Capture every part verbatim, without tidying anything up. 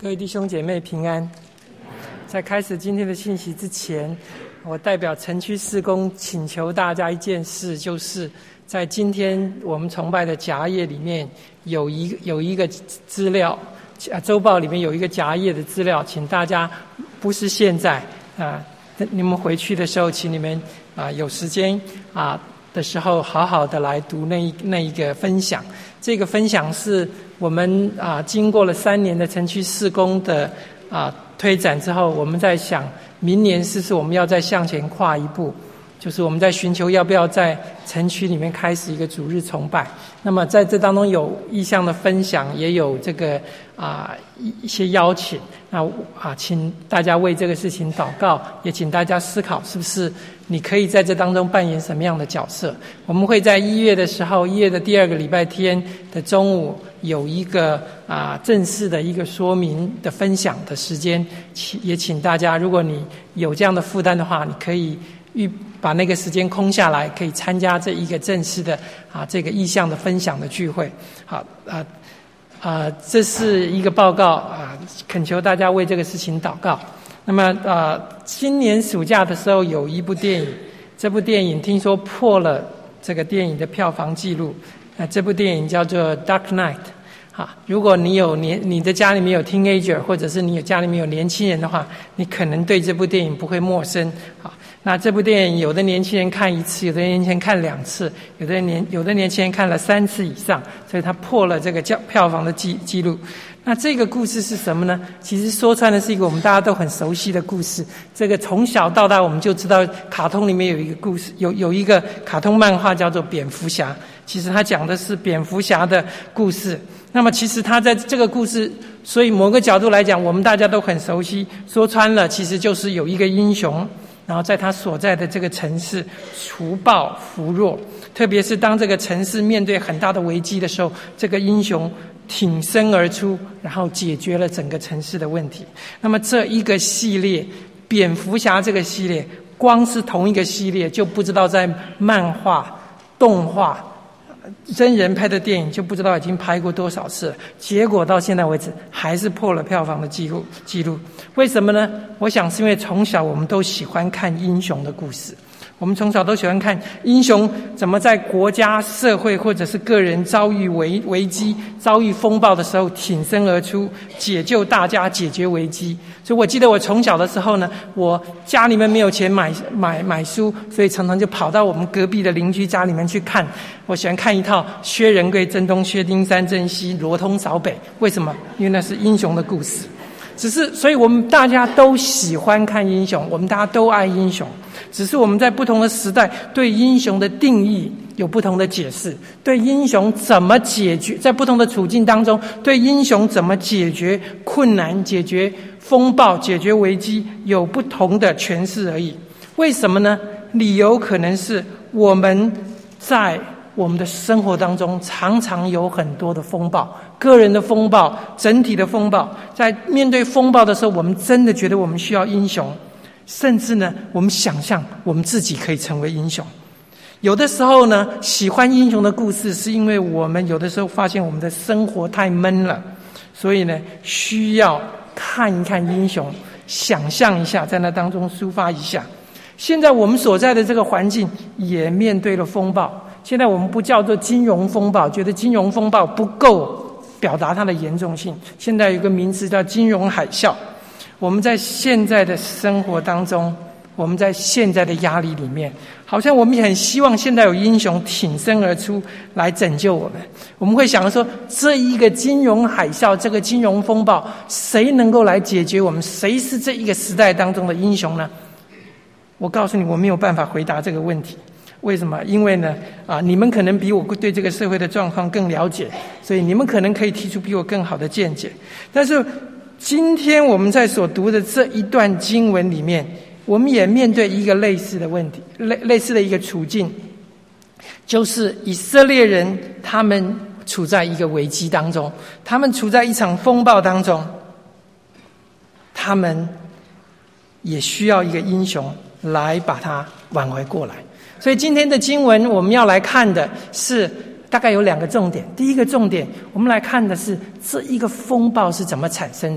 各位弟兄姐妹平安。在开始今天的信息之前，我代表城区事工请求大家一件事，就是在今天我们崇拜的夹页里面有一有一个资料，啊，周报里面有一个夹页的资料，请大家不是现在啊，你们回去的时候，请你们啊有时间啊的时候，好好的来读那一那一个分享。这个分享是我们啊经过了三年的城区事工的啊推展之后，我们在想明年是不是我们要再向前跨一步，就是我们在寻求要不要在城区里面开始一个主日崇拜。那么在这当中有意向的分享，也有这个啊一些邀请。那啊，请大家为这个事情祷告，也请大家思考是不是你可以在这当中扮演什么样的角色。我们会在一月的时候，一月的第二个礼拜天的中午有一个啊正式的一个说明的分享的时间，也请大家，如果你有这样的负担的话，你可以预把那个时间空下来，可以参加这一个正式的啊这个意向的分享的聚会。好啊。啊、呃，这是一个报告啊、呃，恳求大家为这个事情祷告。那么，呃，今年暑假的时候有一部电影，这部电影听说破了这个电影的票房纪录。那、呃、这部电影叫做《Dark Knight》。哈，如果你有年你的家里面有 teenager， 或者是你有家里面有年轻人的话，你可能对这部电影不会陌生。好。那这部电影，有的年轻人看一次，有的年轻人看两次，有的年有的年轻人看了三次以上，所以他破了这个票房的记记录。那这个故事是什么呢？其实说穿的是一个我们大家都很熟悉的故事。这个从小到大我们就知道，卡通里面有一个故事，有有一个卡通漫画叫做蝙蝠侠。其实他讲的是蝙蝠侠的故事。那么其实他在这个故事，所以某个角度来讲，我们大家都很熟悉。说穿了，其实就是有一个英雄。然后在他所在的这个城市除暴扶弱，特别是当这个城市面对很大的危机的时候，这个英雄挺身而出，然后解决了整个城市的问题。那么这一个系列蝙蝠侠这个系列，光是同一个系列就不知道在漫画、动画、真人拍的电影就不知道已经拍过多少次了，结果到现在为止还是破了票房的记录记录。为什么呢？我想是因为从小我们都喜欢看英雄的故事，我们从小都喜欢看英雄怎么在国家、社会或者是个人遭遇危危机、遭遇风暴的时候挺身而出，解救大家，解决危机。所以我记得我从小的时候呢，我家里面没有钱买买买书，所以常常就跑到我们隔壁的邻居家里面去看。我喜欢看一套薛仁贵、征东、薛丁、三征西、罗通、扫北。为什么？因为那是英雄的故事。只是，所以我们大家都喜欢看英雄，我们大家都爱英雄。只是我们在不同的时代对英雄的定义有不同的解释，对英雄怎么解决，在不同的处境当中，对英雄怎么解决困难、解决风暴、解决危机，有不同的诠释而已。为什么呢？理由可能是我们在我们的生活当中常常有很多的风暴，个人的风暴，整体的风暴。在面对风暴的时候，我们真的觉得我们需要英雄，甚至呢，我们想象我们自己可以成为英雄。有的时候呢，喜欢英雄的故事，是因为我们有的时候发现我们的生活太闷了，所以呢，需要看一看英雄，想象一下，在那当中抒发一下。现在我们所在的这个环境也面对了风暴。现在我们不叫做金融风暴，觉得金融风暴不够表达它的严重性。现在有一个名词叫金融海啸。我们在现在的生活当中，我们在现在的压力里面，好像我们也很希望现在有英雄挺身而出来拯救我们。我们会想说，这一个金融海啸，这个金融风暴，谁能够来解决我们？谁是这一个时代当中的英雄呢？我告诉你，我没有办法回答这个问题。为什么？因为呢，啊，你们可能比我对这个社会的状况更了解，所以你们可能可以提出比我更好的见解。但是今天我们在所读的这一段经文里面，我们也面对一个类似的问题，类类似的一个处境，就是以色列人他们处在一个危机当中，他们处在一场风暴当中，他们也需要一个英雄来把它挽回过来。所以今天的经文我们要来看的是大概有两个重点。第一个重点，我们来看的是这一个风暴是怎么产生的。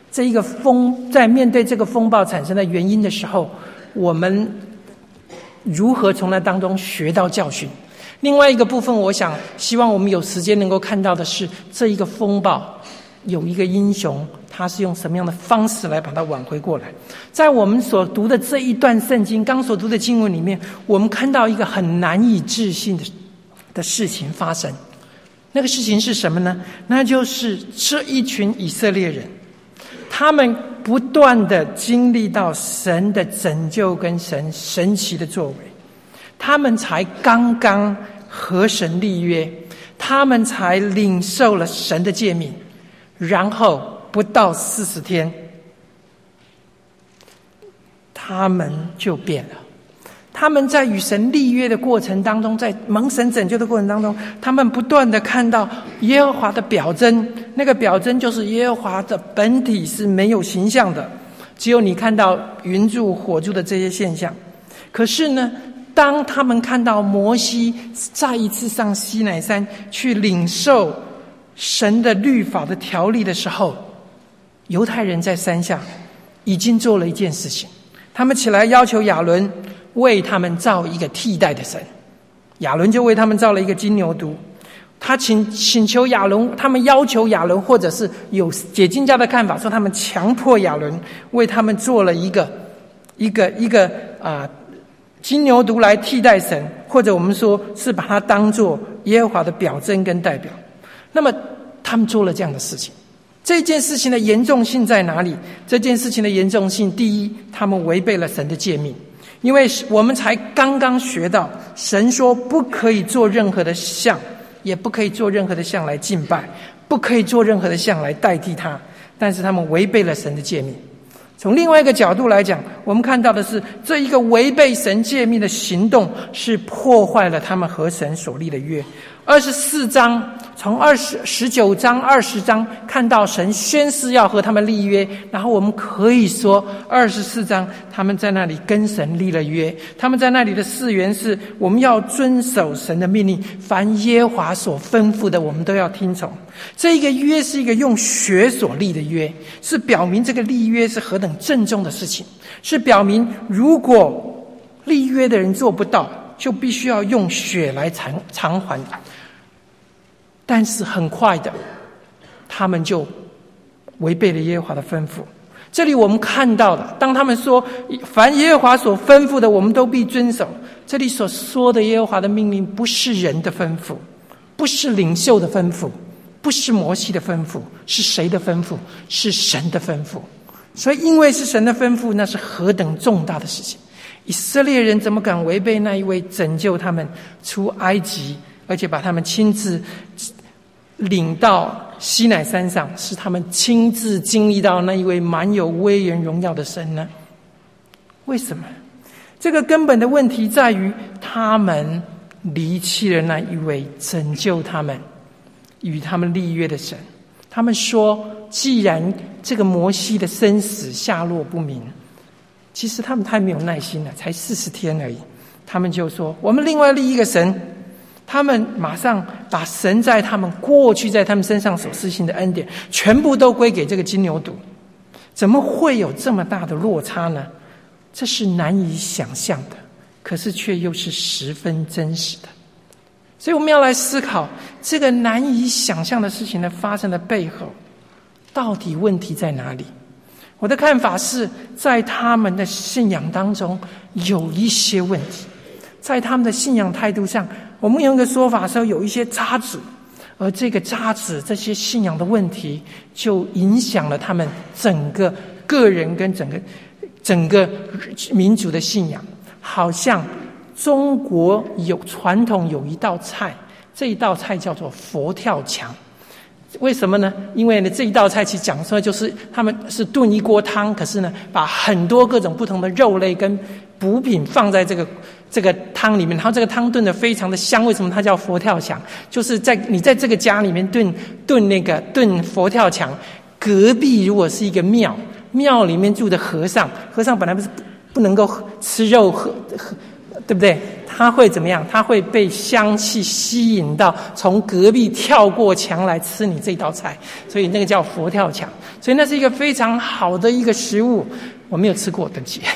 这一个风在面对这个风暴产生的原因的时候，我们如何从那当中学到教训。另外一个部分，我想希望我们有时间能够看到的是，这一个风暴有一个英雄，他是用什么样的方式来把它挽回过来。在我们所读的这一段圣经，刚所读的经文里面，我们看到一个很难以置信的的事情发生。那个事情是什么呢？那就是这一群以色列人，他们不断的经历到神的拯救跟神神奇的作为，他们才刚刚和神立约，他们才领受了神的诫命，然后不到四十天，他们就变了。他们在与神立约的过程当中，在蒙神拯救的过程当中，他们不断的看到耶和华的表征，那个表征就是耶和华的本体是没有形象的，只有你看到云柱火柱的这些现象。可是呢，当他们看到摩西再一次上西乃山去领受神的律法的条例的时候，犹太人在山下已经做了一件事情，他们起来要求亚伦为他们造一个替代的神。亚伦就为他们造了一个金牛犊，他请请求亚伦，他们要求亚伦，或者是有解经家的看法说，他们强迫亚伦为他们做了一个一个一个啊、呃、金牛犊来替代神，或者我们说是把它当作耶和华的表征跟代表。那么他们做了这样的事情，这件事情的严重性在哪里？这件事情的严重性，第一，他们违背了神的诫命。因为我们才刚刚学到，神说不可以做任何的像，也不可以做任何的像来敬拜，不可以做任何的像来代替他，但是他们违背了神的诫命。从另外一个角度来讲，我们看到的是，这一个违背神诫命的行动是破坏了他们和神所立的约。二十四章，从二十十九章二十章看到神宣誓要和他们立约，然后我们可以说二十四章他们在那里跟神立了约，他们在那里的誓言是，我们要遵守神的命令，凡耶和华所吩咐的我们都要听从。这一个约是一个用血所立的约，是表明这个立约是何等郑重的事情，是表明如果立约的人做不到，就必须要用血来偿偿还。但是很快的，他们就违背了耶和华的吩咐。这里我们看到了，当他们说凡耶和华所吩咐的我们都必遵守，这里所说的耶和华的命令不是人的吩咐，不是领袖的吩咐，不是摩西的吩咐，是谁的吩咐？是神的吩咐。所以因为是神的吩咐，那是何等重大的事情。以色列人怎么敢违背那一位拯救他们出埃及，而且把他们亲自领到西乃山上，是他们亲自经历到那一位满有威严荣耀的神呢？为什么？这个根本的问题在于，他们离弃了那一位拯救他们与他们立约的神。他们说，既然这个摩西的生死下落不明，其实他们太没有耐心了，才四十天而已，他们就说我们另外立一个神。他们马上把神在他们过去在他们身上所施行的恩典全部都归给这个金牛犊。怎么会有这么大的落差呢？这是难以想象的，可是却又是十分真实的。所以我们要来思考这个难以想象的事情的发生的背后，到底问题在哪里？我的看法是，在他们的信仰当中有一些问题，在他们的信仰态度上，我们用一个说法说有一些渣滓，而这个渣滓，这些信仰的问题，就影响了他们整个个人跟整个整个民族的信仰。好像中国有传统有一道菜，这一道菜叫做佛跳墙。为什么呢？因为呢这一道菜其实讲说就是他们是炖一锅汤，可是呢把很多各种不同的肉类跟补品放在这个这个汤里面，然后这个汤炖得非常的香。为什么它叫佛跳墙？就是在你在这个家里面炖炖那个炖佛跳墙，隔壁如果是一个庙，庙里面住的和尚，和尚本来不是不能够吃肉喝喝对不对？他会怎么样？他会被香气吸引到，从隔壁跳过墙来吃你这道菜，所以那个叫佛跳墙。所以那是一个非常好的一个食物，我没有吃过，对不起。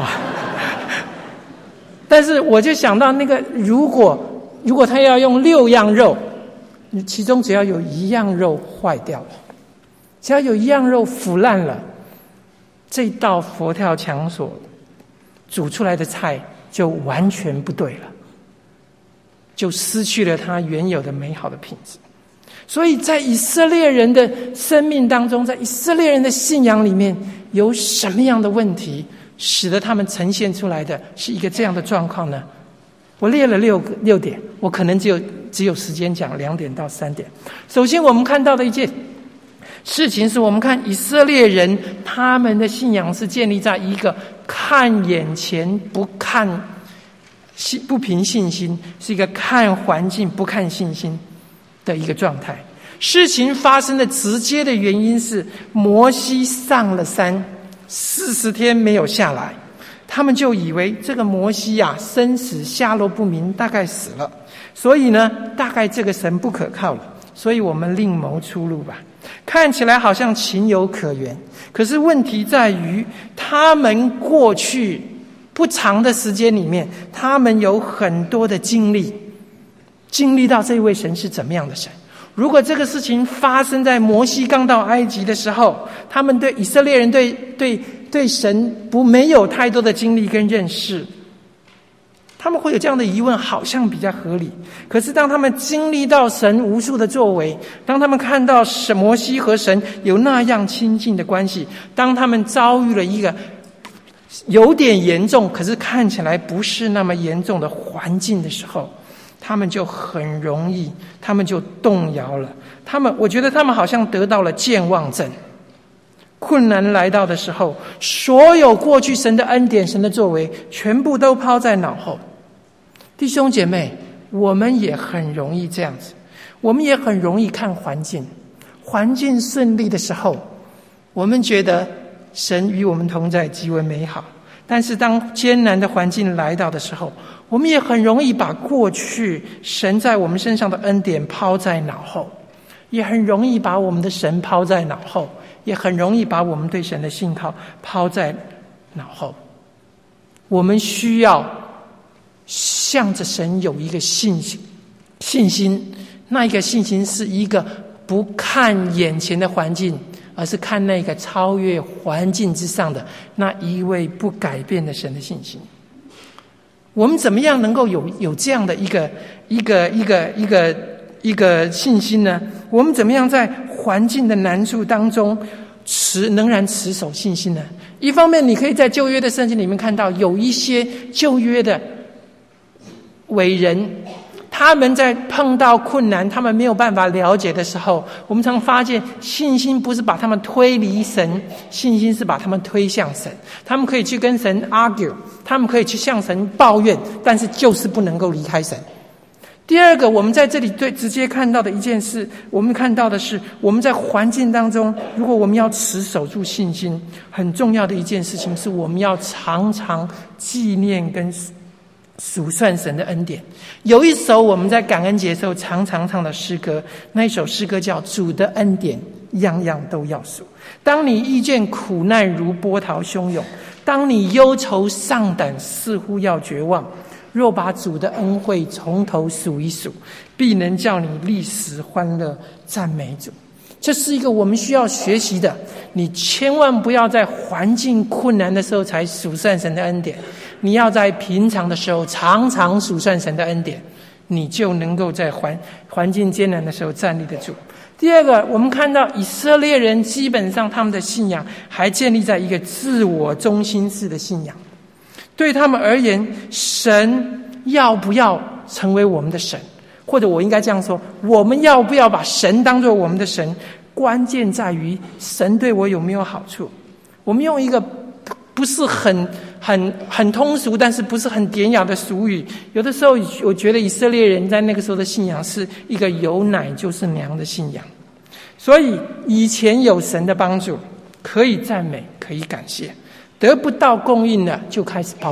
但是我就想到那个，如果如果他要用六样肉，其中只要有一样肉坏掉了，只要有一样肉腐烂了，这道佛跳墙所煮出来的菜就完全不对了，就失去了它原有的美好的品质。所以在以色列人的生命当中，在以色列人的信仰里面，有什么样的问题使得他们呈现出来的是一个这样的状况呢？我列了六个六点，我可能只有只有时间讲两点到三点。首先我们看到的一件事情是，我们看以色列人他们的信仰是建立在一个看眼前不看不凭信心，是一个看环境不看信心的一个状态。事情发生的直接的原因是摩西上了山四十天没有下来，他们就以为这个摩西啊生死下落不明，大概死了，所以呢大概这个神不可靠了，所以我们另谋出路吧。看起来好像情有可原，可是问题在于他们过去不长的时间里面，他们有很多的经历经历到这位神是怎么样的神。如果这个事情发生在摩西刚到埃及的时候，他们对以色列人对对对神不没有太多的经历跟认识，他们会有这样的疑问，好像比较合理。可是当他们经历到神无数的作为，当他们看到神摩西和神有那样亲近的关系，当他们遭遇了一个有点严重可是看起来不是那么严重的环境的时候，他们就很容易他们就动摇了。他们我觉得他们好像得到了健忘症。困难来到的时候，所有过去神的恩典神的作为全部都抛在脑后。弟兄姐妹，我们也很容易这样子，我们也很容易看环境，环境顺利的时候，我们觉得神与我们同在极为美好，但是当艰难的环境来到的时候，我们也很容易把过去神在我们身上的恩典抛在脑后，也很容易把我们的神抛在脑后，也很容易把我们对神的信靠抛在脑后。我们需要向着神有一个信心，信心，那一个信心是一个不看眼前的环境，而是看那个超越环境之上的那一位不改变的神的信心。我们怎么样能够有有这样的一个一个一个一个一个信心呢？我们怎么样在环境的难处当中持仍然持守信心呢？一方面你可以在旧约的圣经里面看到有一些旧约的伟人，他们在碰到困难他们没有办法了解的时候，我们常发现信心不是把他们推离神，信心是把他们推向神。他们可以去跟神 argue， 他们可以去向神抱怨，但是就是不能够离开神。第二个，我们在这里最直接看到的一件事，我们看到的是我们在环境当中，如果我们要持守住信心，很重要的一件事情是我们要常常纪念跟数算神的恩典。有一首我们在感恩节的时候常常唱的诗歌，那一首诗歌叫主的恩典样样都要数。当你遇见苦难如波涛汹涌，当你忧愁上胆似乎要绝望，若把主的恩惠从头数一数，必能叫你立时欢乐赞美主。这是一个我们需要学习的，你千万不要在环境困难的时候才数算神的恩典，你要在平常的时候常常数算神的恩典，你就能够在环环境艰难的时候站立得住。第二个，我们看到以色列人基本上他们的信仰还建立在一个自我中心式的信仰。对他们而言，神要不要成为我们的神，或者我应该这样说，我们要不要把神当作我们的神，关键在于神对我有没有好处。我们用一个不是很很很通俗但是不是很典雅的俗语，有的时候我觉得以色列人在那个时候的信仰是一个有奶就是娘的信仰。所以以前有神的帮助可以赞美可以感谢，得不到供应了就开始抱怨，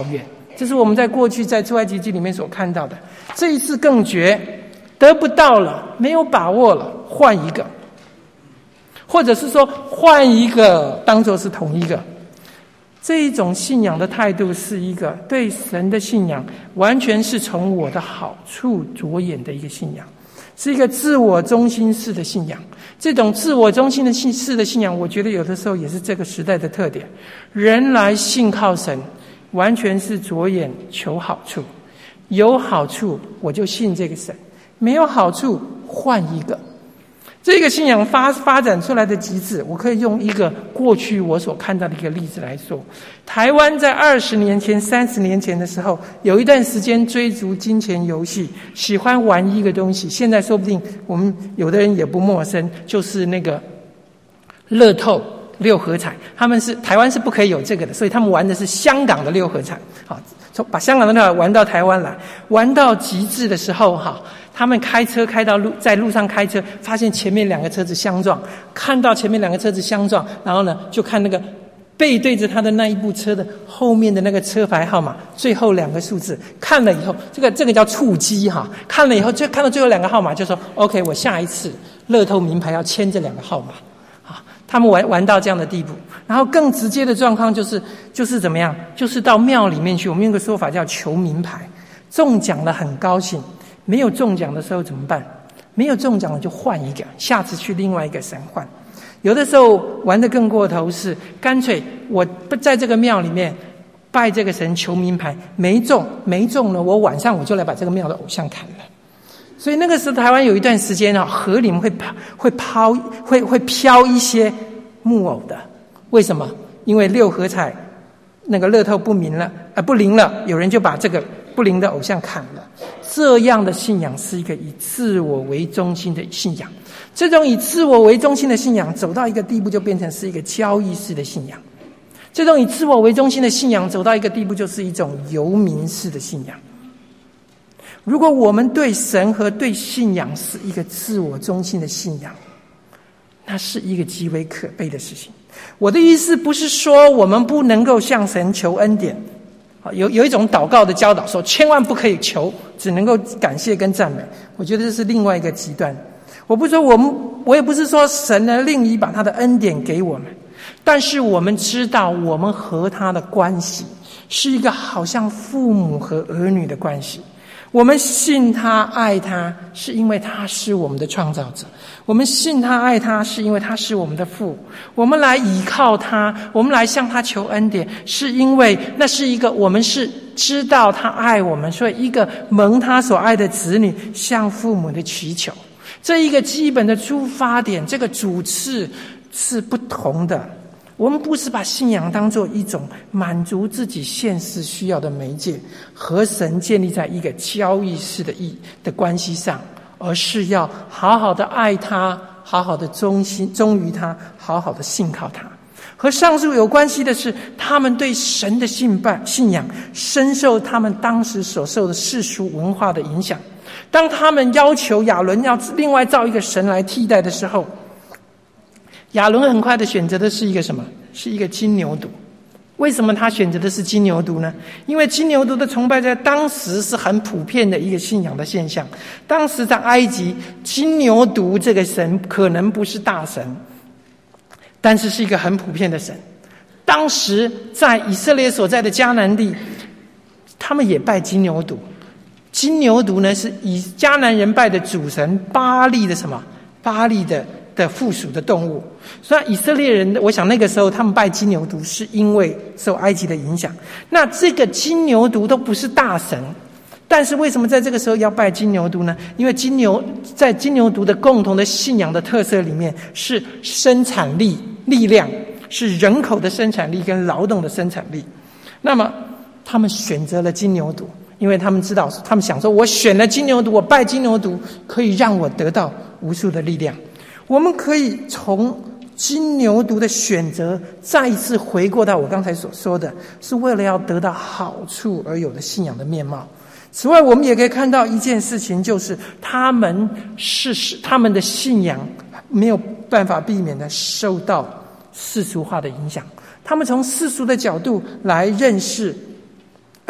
这是我们在过去在出埃及记里面所看到的。这一次更绝，得不到了，没有把握了，换一个，或者是说换一个当作是同一个。这一种信仰的态度是一个对神的信仰，完全是从我的好处着眼的一个信仰，是一个自我中心式的信仰。这种自我中心的信式的信仰，我觉得有的时候也是这个时代的特点。人来信靠神，完全是着眼求好处，有好处我就信这个神，没有好处换一个。这个信仰发发展出来的极致，我可以用一个过去我所看到的一个例子来说。台湾在二十年前、三十年前的时候，有一段时间追逐金钱游戏，喜欢玩一个东西。现在说不定我们有的人也不陌生，就是那个乐透六合彩。他们是台湾是不可以有这个的，所以他们玩的是香港的六合彩。好，从把香港的六合彩玩到台湾来，玩到极致的时候，哈。他们开车开到路，在路上开车，发现前面两个车子相撞，看到前面两个车子相撞，然后呢，就看那个背对着他的那一部车的后面的那个车牌号码，最后两个数字，看了以后，这个这个叫触机哈，看了以后就看到最后两个号码，就说 OK， 我下一次乐透名牌要签这两个号码。啊，他们玩玩到这样的地步，然后更直接的状况就是就是怎么样，就是到庙里面去，我们用个说法叫求名牌，中奖了很高兴。没有中奖的时候怎么办？没有中奖了就换一个，下次去另外一个神换。有的时候玩得更过头是，干脆我不在这个庙里面拜这个神求名牌，没中没中了，我晚上我就来把这个庙的偶像砍了。所以那个时候台湾有一段时间啊，河里面会抛会抛会会飘一些木偶的。为什么？因为六合彩那个乐透不明了，呃不灵了，有人就把这个不灵的偶像砍了。这样的信仰是一个以自我为中心的信仰，这种以自我为中心的信仰走到一个地步就变成是一个交易式的信仰，这种以自我为中心的信仰走到一个地步就是一种游民式的信仰。如果我们对神和对信仰是一个自我中心的信仰，那是一个极为可悲的事情。我的意思不是说我们不能够向神求恩典，有有一种祷告的教导说千万不可以求，只能够感谢跟赞美，我觉得这是另外一个极端。我不是说我们，我也不是说神呢另一把他的恩典给我们，但是我们知道我们和他的关系是一个好像父母和儿女的关系。我们信他爱他是因为他是我们的创造者，我们信他爱他是因为他是我们的父，我们来倚靠他，我们来向他求恩典，是因为那是一个我们是知道他爱我们，所以一个蒙他所爱的子女向父母的祈求，这一个基本的出发点，这个主次是不同的。我们不是把信仰当作一种满足自己现实需要的媒介，和神建立在一个交易式的意的关系上，而是要好好的爱他，好好的忠心忠于他，好好的信靠他。和上述有关系的是，他们对神的信拜信仰深受他们当时所受的世俗文化的影响。当他们要求亚伦要另外造一个神来替代的时候，亚伦很快的选择的是一个什么？是一个金牛犊。为什么他选择的是金牛犊呢？因为金牛犊的崇拜在当时是很普遍的一个信仰的现象。当时在埃及，金牛犊这个神可能不是大神，但是是一个很普遍的神。当时在以色列所在的迦南地，他们也拜金牛犊。金牛犊呢，是以迦南人拜的主神巴力的什么？巴力的的附属的动物。所以以色列人，我想那个时候他们拜金牛犊是因为受埃及的影响。那这个金牛犊都不是大神，但是为什么在这个时候要拜金牛犊呢？因为金牛在金牛犊的共同的信仰的特色里面是生产力力量，是人口的生产力跟劳动的生产力。那么他们选择了金牛犊，因为他们知道，他们想说我选了金牛犊，我拜金牛犊可以让我得到无数的力量。我们可以从金牛犊的选择再一次回过到我刚才所说的，是为了要得到好处而有的信仰的面貌。此外，我们也可以看到一件事情，就是他们是他们的信仰没有办法避免的受到世俗化的影响。他们从世俗的角度来认识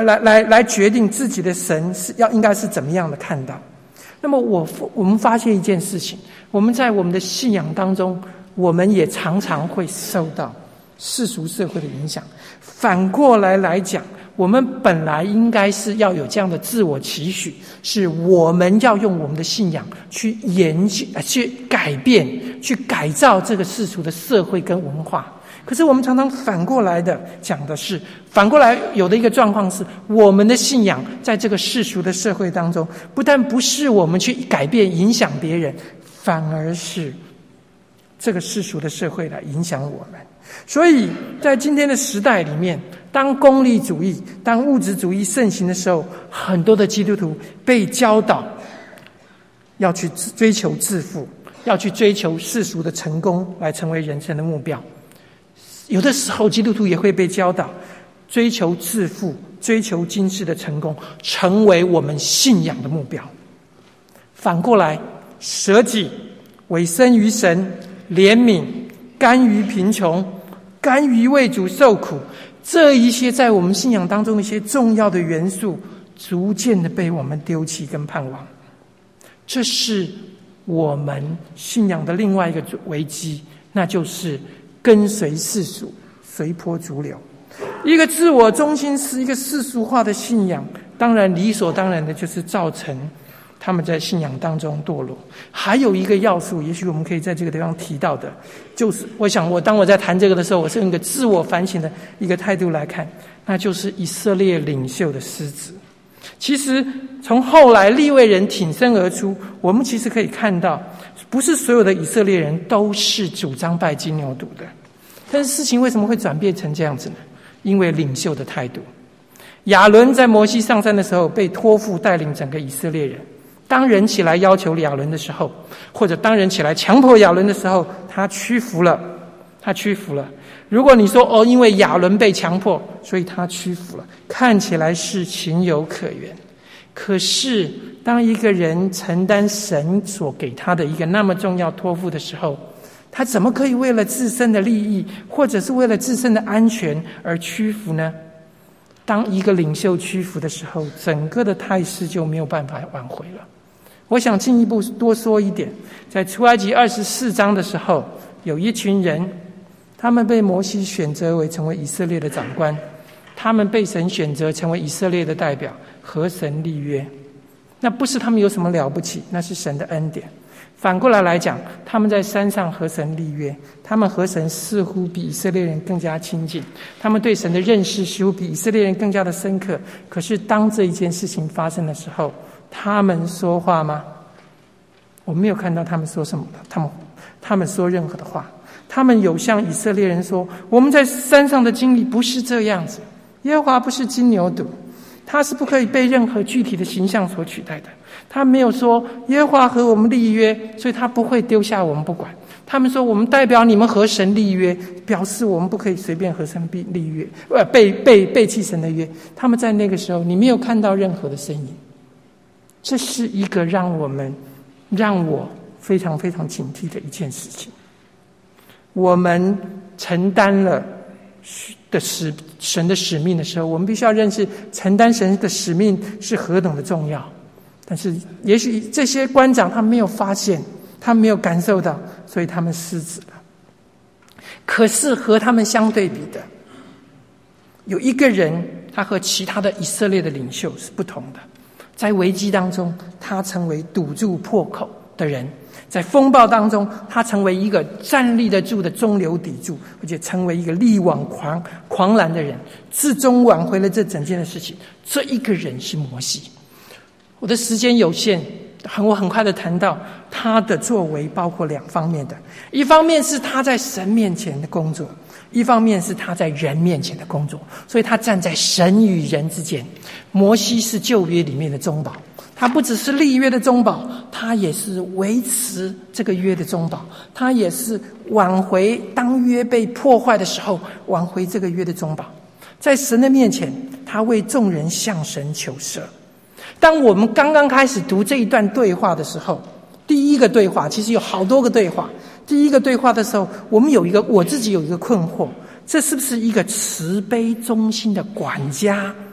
来来来决定自己的神是要应该是怎么样的看到。那么我我们发现一件事情，我们在我们的信仰当中，我们也常常会受到世俗社会的影响。反过来来讲，我们本来应该是要有这样的自我期许，是我们要用我们的信仰去研究、去改变、去改造这个世俗的社会跟文化。可是我们常常反过来的讲的是，反过来有的一个状况是，我们的信仰在这个世俗的社会当中，不但不是我们去改变影响别人，反而是这个世俗的社会来影响我们。所以在今天的时代里面，当功利主义、当物质主义盛行的时候，很多的基督徒被教导要去追求致富，要去追求世俗的成功来成为人生的目标。有的时候基督徒也会被教导追求致富，追求今世的成功，成为我们信仰的目标。反过来，舍己、委身于神、怜悯、甘于贫穷、甘于为主受苦，这一些在我们信仰当中的一些重要的元素，逐渐的被我们丢弃跟盼望。这是我们信仰的另外一个危机，那就是跟随世俗，随波逐流。一个自我中心是一个世俗化的信仰，当然理所当然的就是造成他们在信仰当中堕落。还有一个要素，也许我们可以在这个地方提到的，就是我想我当我在谈这个的时候，我是用一个自我反省的一个态度来看，那就是以色列领袖的失职。其实从后来利未人挺身而出，我们其实可以看到，不是所有的以色列人都是主张拜金牛犊的。但是事情为什么会转变成这样子呢？因为领袖的态度。亚伦在摩西上山的时候被托付带领整个以色列人，当人起来要求亚伦的时候，或者当人起来强迫亚伦的时候，他屈服了，他屈服了。如果你说哦，因为亚伦被强迫，所以他屈服了，看起来是情有可原。可是当一个人承担神所给他的一个那么重要托付的时候，他怎么可以为了自身的利益，或者是为了自身的安全而屈服呢？当一个领袖屈服的时候，整个的态势就没有办法挽回了。我想进一步多说一点，在出埃及二十四章的时候，有一群人，他们被摩西选择为成为以色列的长官，他们被神选择成为以色列的代表，和神立约。那不是他们有什么了不起，那是神的恩典。反过来来讲，他们在山上和神立约，他们和神似乎比以色列人更加亲近，他们对神的认识似乎比以色列人更加的深刻。可是当这一件事情发生的时候，他们说话吗？我没有看到他们说什么，他们他们说任何的话。他们有向以色列人说，我们在山上的经历不是这样子，耶和华不是金牛犊，他是不可以被任何具体的形象所取代的。他没有说耶和华和我们立约，所以他不会丢下我们不管。他们说我们代表你们和神立约，表示我们不可以随便和神立约，呃，背背背弃神的约。他们在那个时候，你没有看到任何的声音。这是一个让我们让我非常非常警惕的一件事情。我们承担了的使神的使命的时候，我们必须要认识承担神的使命是何等的重要。但是也许这些官长他们没有发现，他们没有感受到，所以他们失职了。可是和他们相对比的，有一个人，他和其他的以色列的领袖是不同的。在危机当中，他成为堵住破口的人；在风暴当中，他成为一个站立得住的中流砥柱，而且成为一个力挽狂狂澜的人，最终挽回了这整件的事情。这一个人是摩西。我的时间有限，我很快的谈到他的作为包括两方面的，一方面是他在神面前的工作，一方面是他在人面前的工作，所以他站在神与人之间。摩西是旧约里面的中保，他不只是立约的中保，他也是维持这个约的中保，他也是挽回当约被破坏的时候挽回这个约的中保。在神的面前，他为众人向神求赦。当我们刚刚开始读这一段对话的时候，第一个对话其实有好多个对话。第一个对话的时候，我们有一个我自己有一个困惑，这是不是一个慈悲忠心的管家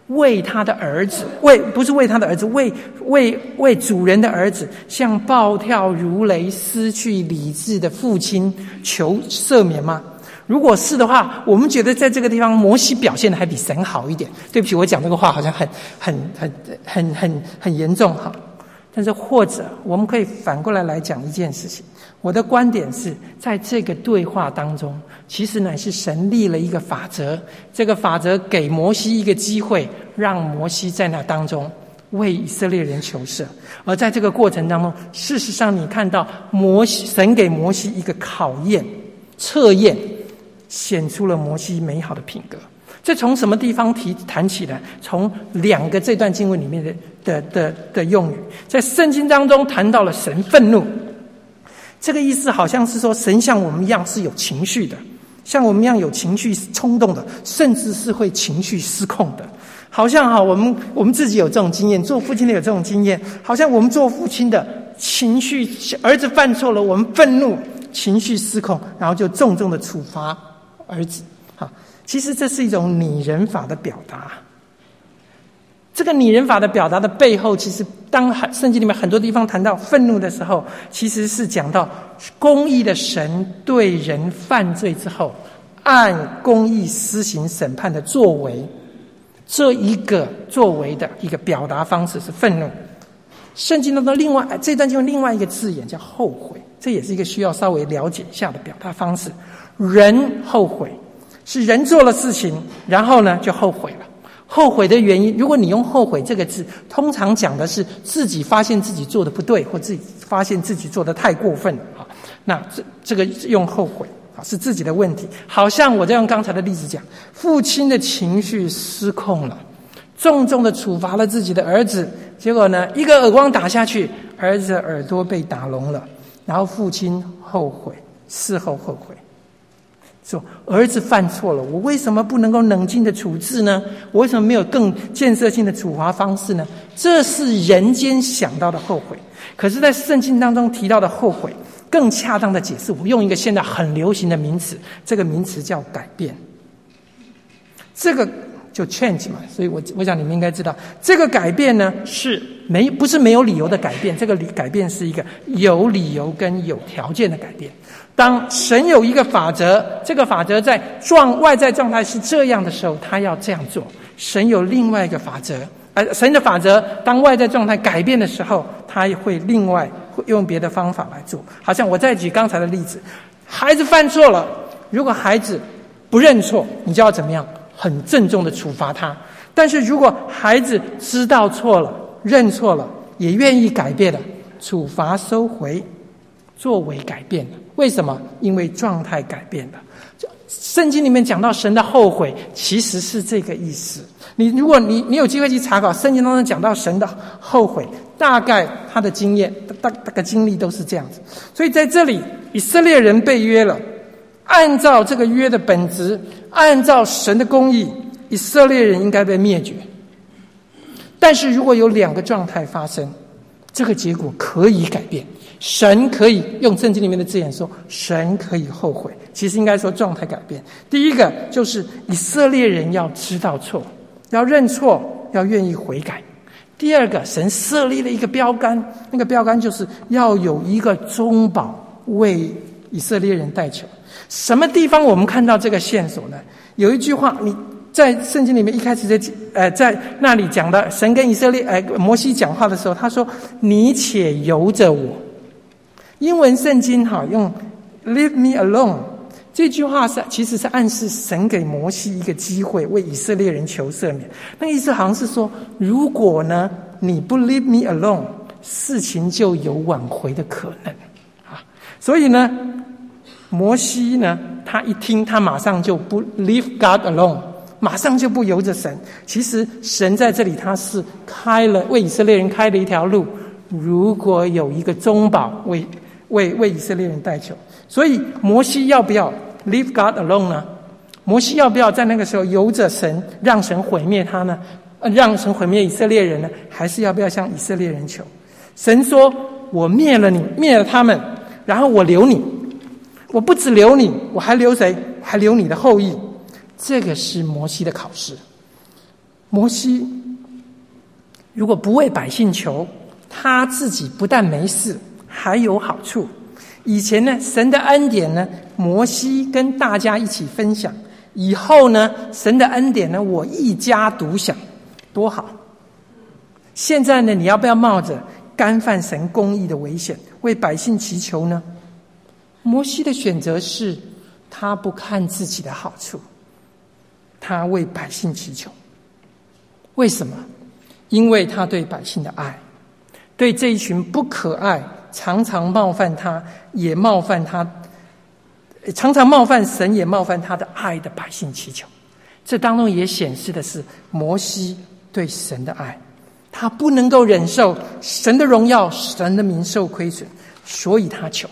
为他的儿子，为不是为他的儿子，为为为主人的儿子，向暴跳如雷、失去理智的父亲求赦免吗？如果是的话，我们觉得在这个地方摩西表现的还比神好一点。对不起，我讲这个话好像很很很很很很严重哈。但是或者我们可以反过来来讲一件事情，我的观点是在这个对话当中，其实乃是神立了一个法则，这个法则给摩西一个机会，让摩西在那当中为以色列人求赦。而在这个过程当中，事实上你看到摩西神给摩西一个考验测验，显出了摩西美好的品格。这从什么地方提谈起呢？从两个这段经文里面的的的的用语，在圣经当中谈到了神愤怒，这个意思好像是说神像我们一样是有情绪的，像我们一样有情绪冲动的，甚至是会情绪失控的。好像哈，我们我们自己有这种经验，做父亲的有这种经验，好像我们做父亲的情绪，儿子犯错了，我们愤怒，情绪失控，然后就重重的处罚儿子。哈，其实这是一种拟人法的表达。这个拟人法的表达的背后，其实当圣经里面很多地方谈到愤怒的时候，其实是讲到公义的神对人犯罪之后，按公义施行审判的作为，这一个作为的一个表达方式是愤怒。圣经当中另外这段经文另外一个字眼叫后悔，这也是一个需要稍微了解一下的表达方式。人后悔是人做了事情，然后呢就后悔了。后悔的原因，如果你用后悔这个字，通常讲的是自己发现自己做的不对，或自己发现自己做的太过分了啊。那这这个用后悔啊是自己的问题。好像我在用刚才的例子讲，父亲的情绪失控了，重重的处罚了自己的儿子，结果呢一个耳光打下去，儿子的耳朵被打聋了，然后父亲后悔，事后后悔。说儿子犯错了，我为什么不能够冷静的处置呢？我为什么没有更建设性的处罚方式呢？这是人间想到的后悔。可是在圣经当中提到的后悔，更恰当的解释，我用一个现在很流行的名词，这个名词叫改变。这个就 change 嘛，所以我我想你们应该知道，这个改变呢是没不是没有理由的改变，这个改变是一个有理由跟有条件的改变。当神有一个法则，这个法则在状外在状态是这样的时候，他要这样做。神有另外一个法则，而神的法则当外在状态改变的时候，他也会另外会用别的方法来做。好像我再举刚才的例子，孩子犯错了，如果孩子不认错，你就要怎么样？很郑重的处罚他。但是如果孩子知道错了，认错了，也愿意改变了，处罚收回，作为改变了。为什么？因为状态改变了。圣经里面讲到神的后悔，其实是这个意思。你如果你你有机会去查考圣经当中讲到神的后悔，大概他的经验大大概经历都是这样子。所以在这里以色列人被约了，按照这个约的本质，按照神的公义，以色列人应该被灭绝。但是如果有两个状态发生，这个结果可以改变。神可以用圣经里面的字眼说，神可以后悔，其实应该说状态改变。第一个就是以色列人要知道错，要认错，要愿意悔改。第二个，神设立了一个标杆，那个标杆就是要有一个中保为以色列人代求。什么地方我们看到这个线索呢？有一句话，你在圣经里面一开始在呃在那里讲的，神跟以色列呃摩西讲话的时候，他说：“你且由着我。”英文圣经哈用 "Leave me alone" 这句话是其实是暗示神给摩西一个机会，为以色列人求赦免。那个意思好像是说，如果呢你不 leave me alone， 事情就有挽回的可能啊。所以呢，摩西呢他一听，他马上就不 leave God alone， 马上就不由着神。其实神在这里他是开了为以色列人开了一条路，如果有一个中保为为为以色列人代求。所以摩西要不要 leave God alone 呢？摩西要不要在那个时候由着神，让神毁灭他呢？让神毁灭以色列人呢？还是要不要向以色列人求？神说，我灭了你，灭了他们，然后我留你，我不只留你，我还留谁？还留你的后裔。这个是摩西的考试。 摩西如果不为百姓求，他自己不但没事，还有好处。以前呢，神的恩典呢，摩西跟大家一起分享，以后呢，神的恩典呢，我一家独享，多好。现在呢，你要不要冒着干犯神公义的危险，为百姓祈求呢？摩西的选择是，他不看自己的好处，他为百姓祈求。为什么？因为他对百姓的爱，对这一群不可爱、常常冒犯他，也冒犯他，常常冒犯神，也冒犯他的爱的百姓祈求。这当中也显示的是摩西对神的爱，他不能够忍受神的荣耀、神的名受亏损，所以他求。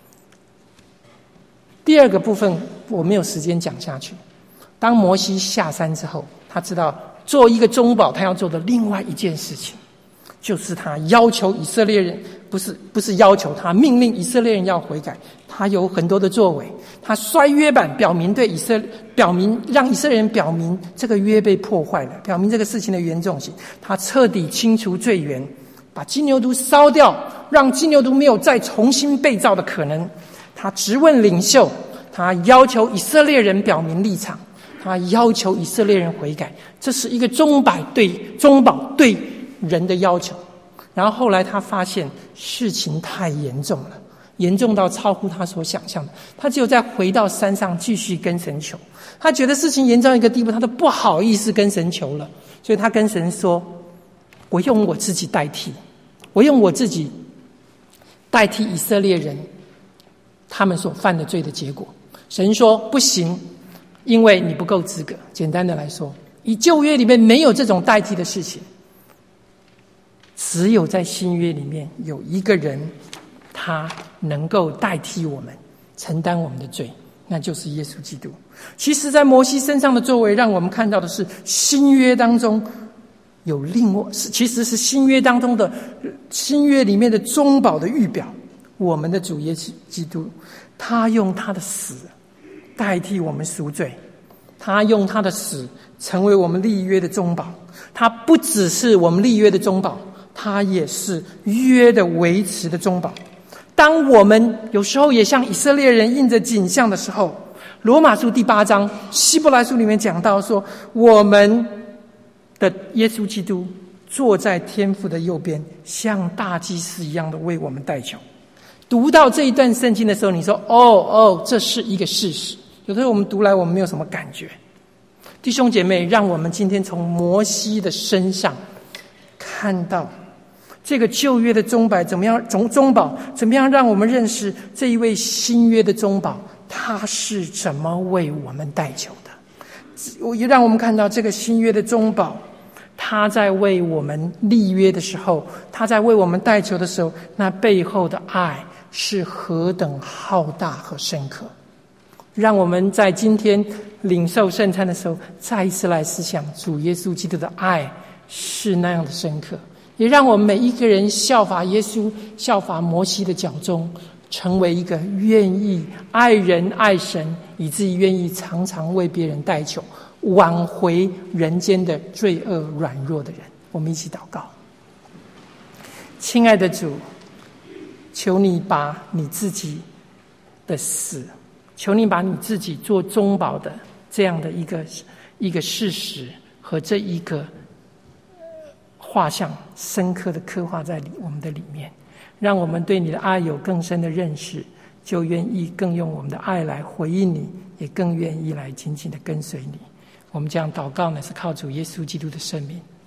第二个部分我没有时间讲下去。当摩西下山之后，他知道做一个中保他要做的另外一件事情，就是他要求以色列人，不是不是要求他，命令以色列人要悔改。他有很多的作为，他摔约版，表明对以色表明让以色列人表明这个约被破坏了，表明这个事情的严重性。他彻底清除罪源，把金牛犊烧掉，让金牛犊没有再重新被造的可能。他质问领袖，他要求以色列人表明立场，他要求以色列人悔改。这是一个中保对中保对人的要求。然后后来他发现事情太严重了，严重到超乎他所想象的，他只有再回到山上继续跟神求。他觉得事情严重一个地步，他都不好意思跟神求了，所以他跟神说，我用我自己代替，我用我自己代替以色列人他们所犯的罪的结果。神说不行，因为你不够资格。简单的来说，以旧约里面没有这种代替的事情，只有在新约里面有一个人，他能够代替我们承担我们的罪，那就是耶稣基督。其实在摩西身上的作为，让我们看到的是新约当中有另外，其实是新约当中的新约里面的中保的预表，我们的主耶稣基督，他用他的死代替我们赎罪，他用他的死成为我们立约的中保。他不只是我们立约的中保，他也是约的维持的中保。当我们有时候也像以色列人印着景象的时候，罗马书第八章、希伯来书里面讲到说，我们的耶稣基督坐在天父的右边，像大祭司一样的为我们代求。读到这一段圣经的时候，你说哦哦，这是一个事实。有的时候我们读来我们没有什么感觉。弟兄姐妹，让我们今天从摩西的身上看到这个旧约的中保怎么样，中中保怎么样让我们认识这一位新约的中保，他是怎么为我们代求的。也让我们看到这个新约的中保，他在为我们立约的时候，他在为我们代求的时候，那背后的爱是何等浩大和深刻。让我们在今天领受圣餐的时候，再一次来思想主耶稣基督的爱是那样的深刻。也让我们每一个人效法耶稣，效法摩西的脚中，成为一个愿意爱人爱神，以至于愿意常常为别人代求，挽回人间的罪恶软弱的人。我们一起祷告。亲爱的主，求你把你自己的死，求你把你自己做中保的这样的一个一个事实和这一个画像深刻的刻画在我们的里面，让我们对你的爱有更深的认识，就愿意更用我们的爱来回应你，也更愿意来紧紧的跟随你。我们这样祷告呢，是靠主耶稣基督的圣名。